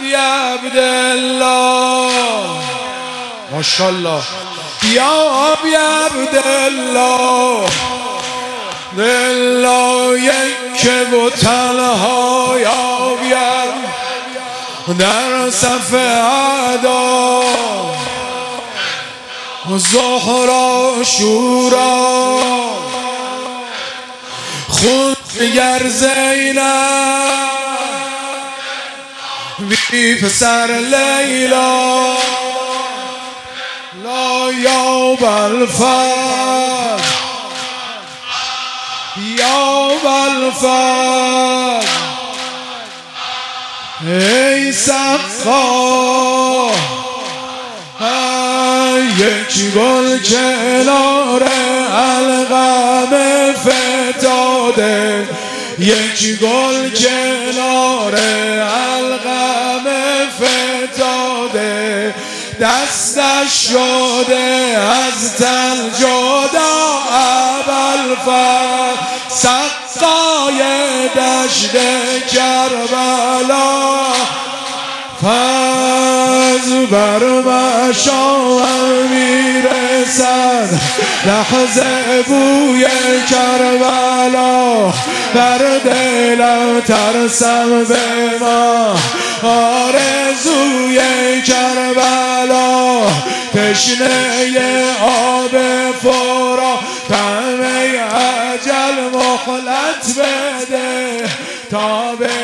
یا عبدالله ماشاءالله یا عبدالله دلا یک و تنها یا در صف اعدا زهرا شورا خود گر زینب بی پسر لیلا لا یا بالفضل یا بالفضل ای سقا یک گل کنار القم فتاده یک گل کنار القم فتاده دستش شده از تن جدا ابوالفضل سقای دشت کربلا فضل بر مشامم میرسد لحظه بوی کربلا بر دلم ترسم به ما آرزوی کربلا تشنه آب فرا طعم اجل مهلت بده تا به